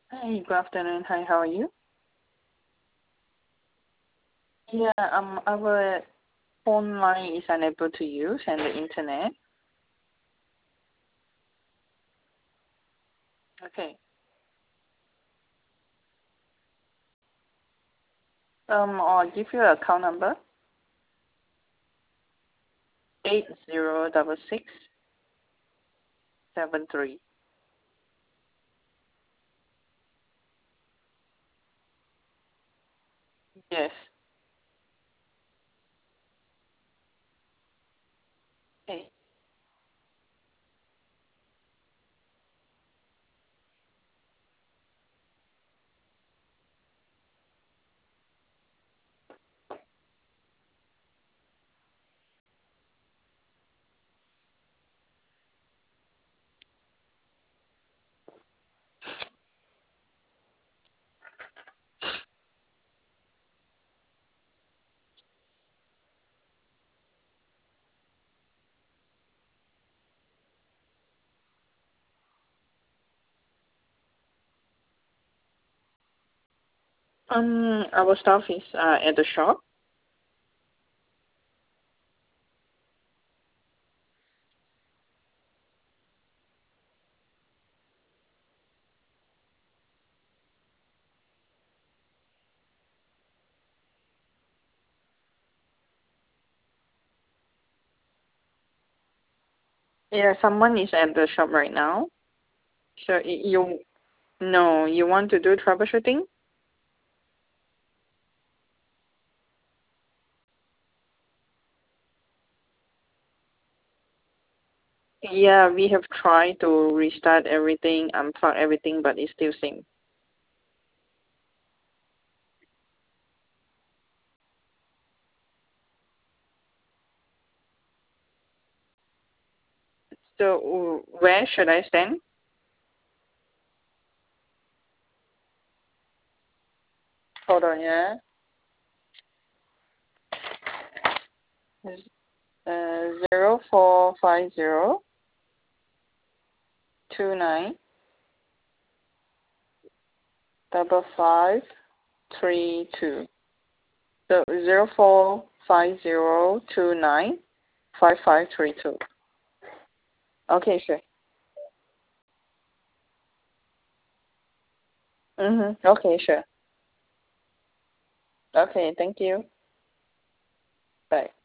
Hi, good afternoon. Hi, how are you? Yeah, our phone line is unable to use and the internet. Okay. I'll give you account number 806673. Yes. Okay. Our staff is at the shop. Yeah, someone is at the shop right now. So you no, you want to do troubleshooting? Yeah, we have tried to restart everything, unplug everything, but it's still same. So where should I stand? Hold on, yeah. 0450295532. So 0450295532. Okay, sure. Okay, sure. Okay, thank you. Bye.